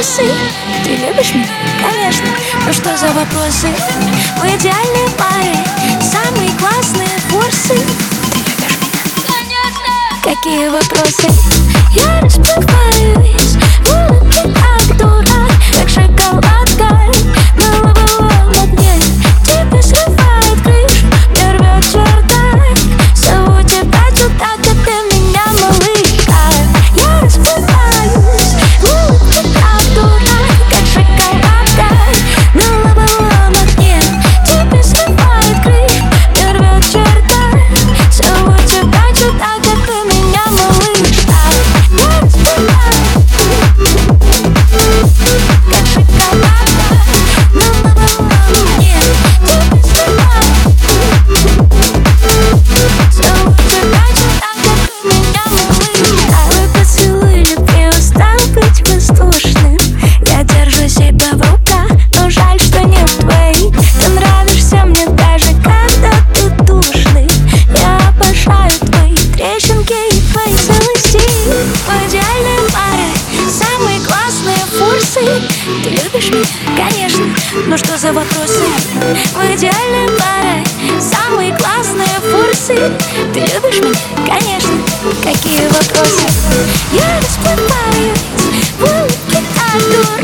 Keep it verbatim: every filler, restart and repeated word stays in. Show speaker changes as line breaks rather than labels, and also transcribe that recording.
вопросы. Ты любишь меня? Конечно. Ну что за вопросы? В идеальной паре самые классные форсы. Ты любишь меня? Конечно. Какие вопросы? Я расплываюсь в улыбке, как дурак, как шоколадка на лобовом окне. Тебе срывает крышу, мне рвет чердак. Зову тебя сюда, как ты меня, малышка. Я расплываюсь в улыбке, как дурак, как шоколадка на лобовом окне. Тебе срывает крышу, мне рвет чердак. Зову тебя сюда, как ты меня, малышка. Я расплываюсь как шоколадка на лобовом окне. Тебе срывает зову тебя сюда, как ты меня, малышка. Твой поцелуй любви устал быть воздушным. Я держу себя в руках, но жаль, что не в твоих. Ты нравишься мне даже когда ты душный. Я обожаю твои трещинки и твои целости. В идеальной паре самые классные форсы. Ты любишь меня? Конечно. Ну что за вопросы? В идеальной паре самые классные форсы. Ты любишь меня? Конечно. Какие вопросы? Я расплываюсь в улыбке, как дурак.